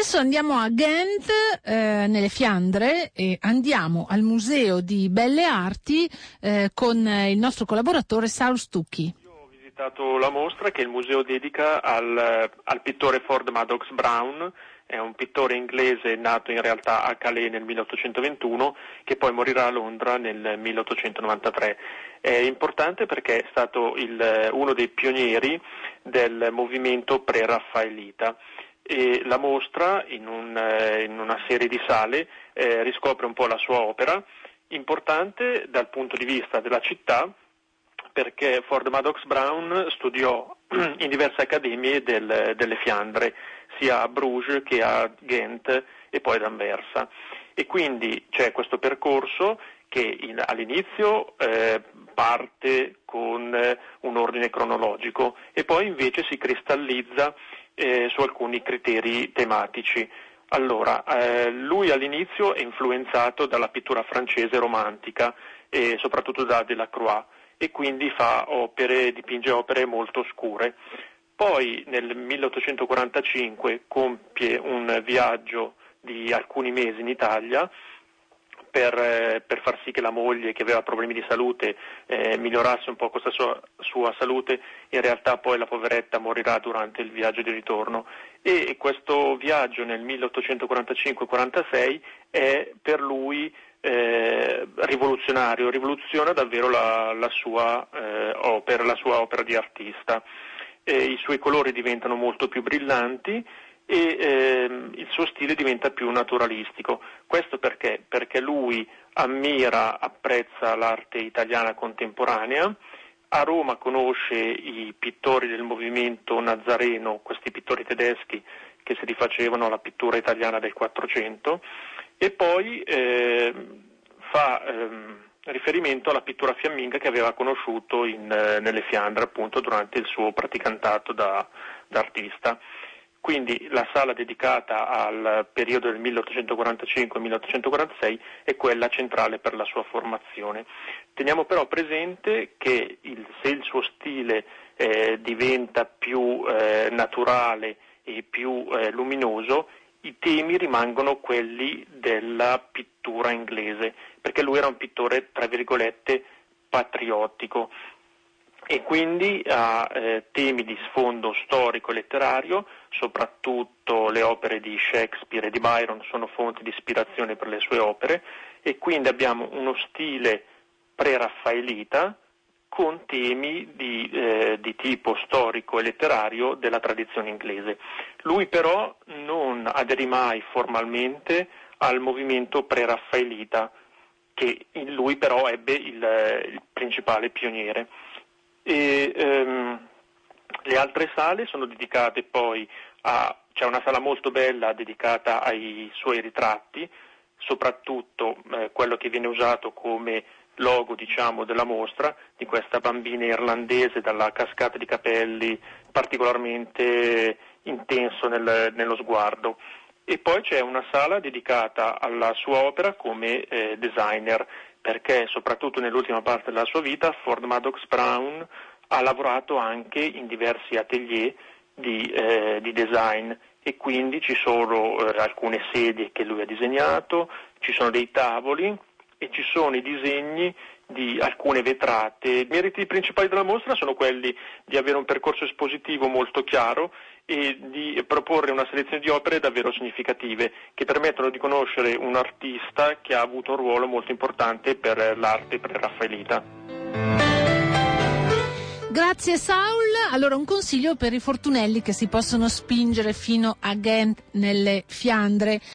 Adesso andiamo a Ghent, nelle Fiandre, e andiamo al Museo di Belle Arti con il nostro collaboratore Saul Stucchi. Io ho visitato la mostra che il museo dedica al pittore Ford Madox Brown. È un pittore inglese nato in realtà a Calais nel 1821, che poi morirà a Londra nel 1893. È importante perché è stato uno dei pionieri del movimento pre-raffaelita. E la mostra, in una serie di sale, riscopre un po' la sua opera, importante dal punto di vista della città, perché Ford Madox Brown studiò in diverse accademie delle Fiandre, sia a Bruges che a Ghent e poi ad Anversa. E quindi c'è questo percorso che all'inizio parte con un ordine cronologico e poi invece si cristallizza su alcuni criteri tematici. Allora, lui all'inizio è influenzato dalla pittura francese romantica e soprattutto da Delacroix, e quindi dipinge opere molto scure. Poi nel 1845 compie un viaggio di alcuni mesi in Italia per far sì che la moglie, che aveva problemi di salute, migliorasse un po' questa sua salute. In realtà poi la poveretta morirà durante il viaggio di ritorno, e questo viaggio nel 1845-46 è per lui rivoluzionario, rivoluziona davvero la sua opera di artista. I suoi colori diventano molto più brillanti e il suo stile diventa più naturalistico. Questo perché lui apprezza l'arte italiana contemporanea. A Roma conosce i pittori del movimento nazareno, questi pittori tedeschi che si rifacevano alla pittura italiana del Quattrocento, e poi fa riferimento alla pittura fiamminga che aveva conosciuto nelle Fiandre, appunto, durante il suo praticantato da artista. Quindi la sala dedicata al periodo del 1845-1846 è quella centrale per la sua formazione. Teniamo però presente che se il suo stile diventa più naturale e più luminoso, i temi rimangono quelli della pittura inglese, perché lui era un pittore, tra virgolette, patriottico, e quindi ha temi di sfondo storico e letterario. Soprattutto le opere di Shakespeare e di Byron sono fonti di ispirazione per le sue opere, e quindi abbiamo uno stile pre-raffaelita con temi di tipo storico e letterario della tradizione inglese. Lui però non aderì mai formalmente al movimento pre-raffaelita, che in lui però ebbe il principale pioniere. Le altre sale sono dedicate poi c'è una sala molto bella dedicata ai suoi ritratti, soprattutto quello che viene usato come logo, diciamo, della mostra, di questa bambina irlandese dalla cascata di capelli particolarmente intenso nello sguardo. E poi c'è una sala dedicata alla sua opera come designer, perché soprattutto nell'ultima parte della sua vita Ford Madox Brown ha lavorato anche in diversi atelier di design, e quindi ci sono alcune sedie che lui ha disegnato, ci sono dei tavoli e ci sono i disegni di alcune vetrate. I meriti principali della mostra sono quelli di avere un percorso espositivo molto chiaro e di proporre una selezione di opere davvero significative, che permettono di conoscere un artista che ha avuto un ruolo molto importante per l'arte pre-raffaelita. Grazie Saul. Allora, un consiglio per i fortunelli che si possono spingere fino a Ghent nelle Fiandre.